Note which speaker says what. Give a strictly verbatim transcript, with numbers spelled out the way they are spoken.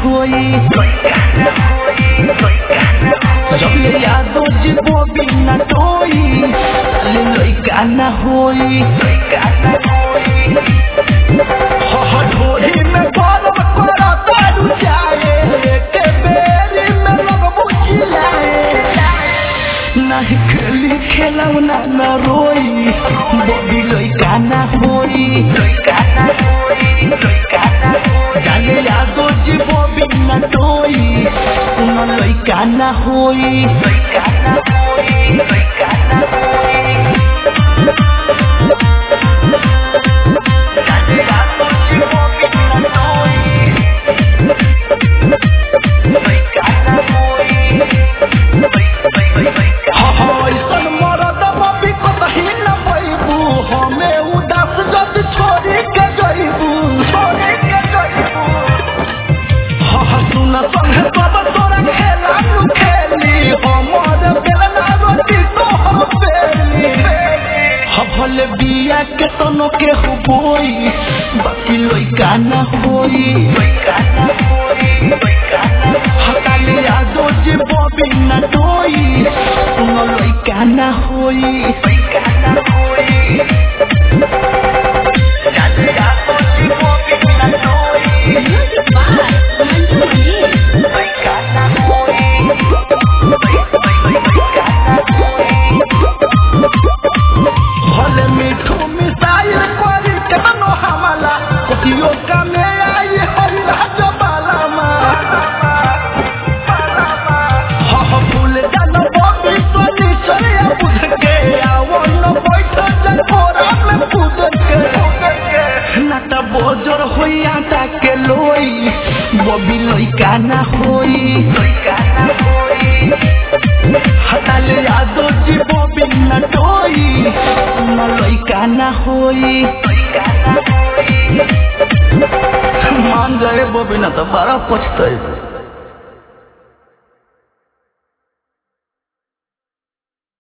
Speaker 1: होई जब ले यादो जीवो बिना टोई साले लइका ना होई हो हो ढोली में गरम करा तारू जाए एक बेरी में लगबू चिल्लाए नहीं खेली खेलौना ना रोई बॉबी लइका ना होई जाने यादो जीवो बिना टोई उन लइका ना होई भले बिया के तनो के होई बाकी लइका ना होई हटाले यादो जीवो बिना टोई उन लइका ना होई भले मिठू मिसाइल कोरी कनो हमला कोतियो का में आई हल्ला जबाला मा हो हो फूल जानो बॉबी सोनी चलिया बुझ के आवो न बैठ जन कोरा में कूद के नाटा बोजर होई आटा के लोई बॉबी लइका ना होई हटाले यादो जीवो बिना टोई उन लइका ना होई मान जाए बॉबी ना तो बड़ा पछताई।